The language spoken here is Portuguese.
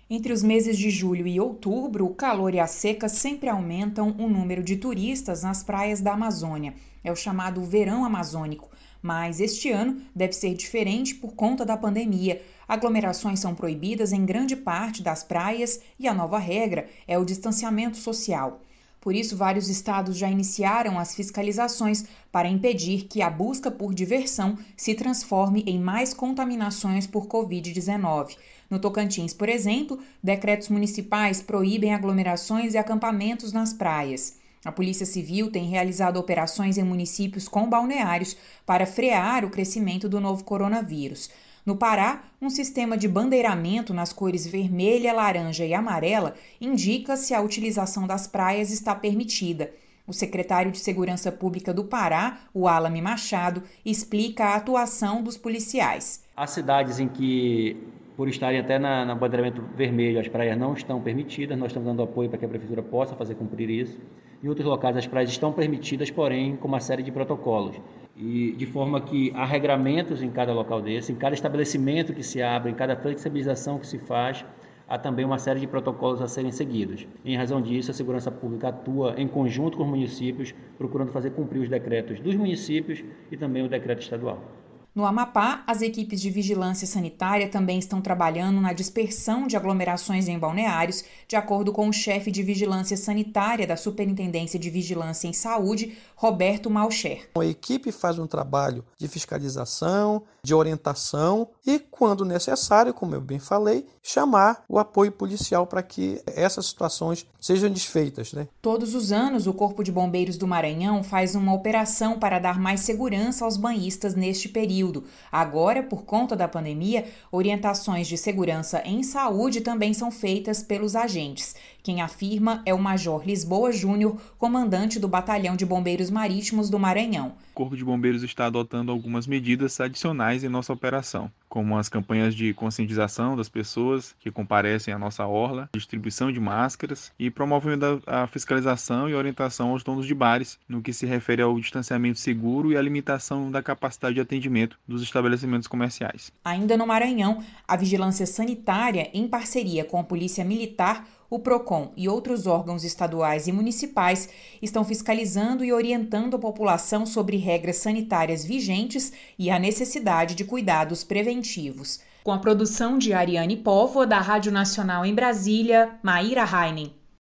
Entre os meses de julho e outubro, o calor e a seca sempre aumentam o número de turistas nas praias da Amazônia. É o chamado verão amazônico. Mas este ano deve ser diferente por conta da pandemia. Aglomerações são proibidas em grande parte das praias e a nova regra é o distanciamento social. Por isso, vários estados já iniciaram as fiscalizações para impedir que a busca por diversão se transforme em mais contaminações por Covid-19. No Tocantins, por exemplo, decretos municipais proíbem aglomerações e acampamentos nas praias. A Polícia Civil tem realizado operações em municípios com balneários para frear o crescimento do novo coronavírus. No Pará, um sistema de bandeiramento nas cores vermelha, laranja e amarela indica se a utilização das praias está permitida. O secretário de Segurança Pública do Pará, o Alame Machado, explica a atuação dos policiais. Há cidades em que, por estarem até no bandeiramento vermelho, as praias não estão permitidas, nós estamos dando apoio para que a Prefeitura possa fazer cumprir isso. Em outros locais, as praias estão permitidas, porém, com uma série de protocolos. E de forma que há regramentos em cada local desse, em cada estabelecimento que se abre, em cada flexibilização que se faz, há também uma série de protocolos a serem seguidos. Em razão disso, a Segurança Pública atua em conjunto com os municípios, procurando fazer cumprir os decretos dos municípios e também o decreto estadual. No Amapá, as equipes de vigilância sanitária também estão trabalhando na dispersão de aglomerações em balneários, de acordo com o chefe de vigilância sanitária da Superintendência de Vigilância em Saúde, Roberto Malcher. A equipe faz um trabalho de fiscalização, de orientação e, quando necessário, como eu bem falei, chamar o apoio policial para que essas situações sejam desfeitas, Todos os anos, o Corpo de Bombeiros do Maranhão faz uma operação para dar mais segurança aos banhistas neste período. Agora, por conta da pandemia, orientações de segurança em saúde também são feitas pelos agentes. Quem afirma é o Major Lisboa Júnior, comandante do Batalhão de Bombeiros Marítimos do Maranhão. O Corpo de Bombeiros está adotando algumas medidas adicionais em nossa operação, como as campanhas de conscientização das pessoas que comparecem à nossa orla, distribuição de máscaras e promovendo a fiscalização e orientação aos donos de bares, no que se refere ao distanciamento seguro e à limitação da capacidade de atendimento dos estabelecimentos comerciais. Ainda no Maranhão, a Vigilância Sanitária, em parceria com a Polícia Militar, o PROCON e outros órgãos estaduais e municipais estão fiscalizando e orientando a população sobre regras sanitárias vigentes e a necessidade de cuidados preventivos. Com a produção de Ariane Póvoa, da Rádio Nacional em Brasília, Maíra Heinen.